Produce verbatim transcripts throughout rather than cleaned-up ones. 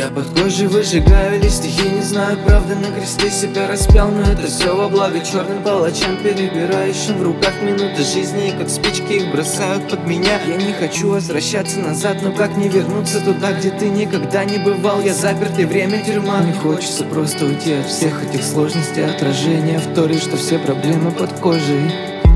Я под кожей выжигаю листихи, не знаю правды, на кресте себя распял. Но это все во благо черным палачам, перебирающим в руках минуты жизни. И как спички их бросают под меня. Я не хочу возвращаться назад, но как не вернуться туда, где ты никогда не бывал? Я запертый, время тюрьма. Мне хочется просто уйти от всех этих сложностей. Отражение вторит, что все проблемы под кожей.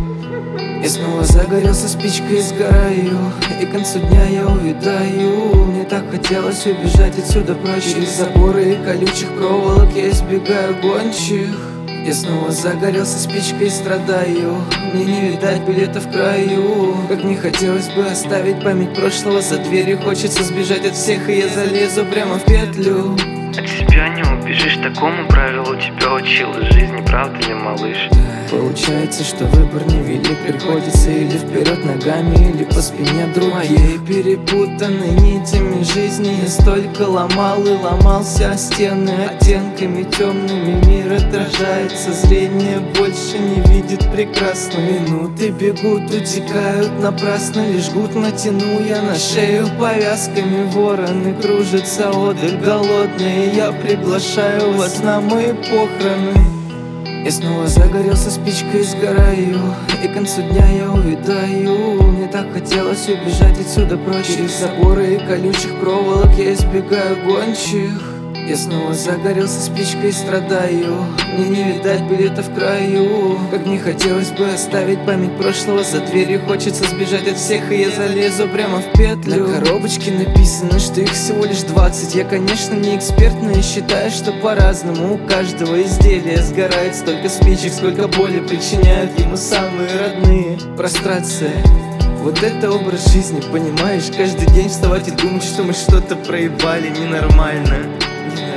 Я снова загорелся спичкой и сгораю, и к концу дня я увядаю. Мне так хотелось убежать отсюда прочь. Через заборы и колючих проволок я избегаю гончих. Я снова загорелся спичкой и страдаю. Мне не видать билетов в краю. Как не хотелось бы оставить память прошлого за дверью. Хочется сбежать от всех, и я залезу прямо в петлю. От себя не убежишь, такому правилу тебя учила жизнь, не правда ли, малыш? Получается, что выбор невелик, приходится или вперед ногами, или по спине других. Перепутанной нитями жизни я столько ломал и ломался о стены. Оттенками темными мир отражается, зрение больше не видит прекрасно. Минуты бегут, утекают напрасно, лишь жгут, натяну я на шею повязками. Вороны кружатся одаль голодные, я приглашаю вас на мои похороны. Я снова загорелся спичкой и сгораю, и к концу дня я увядаю. Мне так хотелось убежать отсюда прочь. Через заборы и колючих проволок я избегаю гончих. Я снова загорелся спичкой и страдаю. Мне не видать билетов в краю. Как не хотелось бы оставить память прошлого за дверью. Хочется сбежать от всех, и я залезу прямо в петлю. На коробочке написано, что их всего лишь двадцать. Я, конечно, не эксперт, но я считаю, что по-разному. У каждого изделия сгорает столько спичек, сколько боли причиняют ему самые родные. Прострация. Вот это образ жизни, понимаешь? Каждый день вставать и думать, что мы что-то проебали. Ненормально.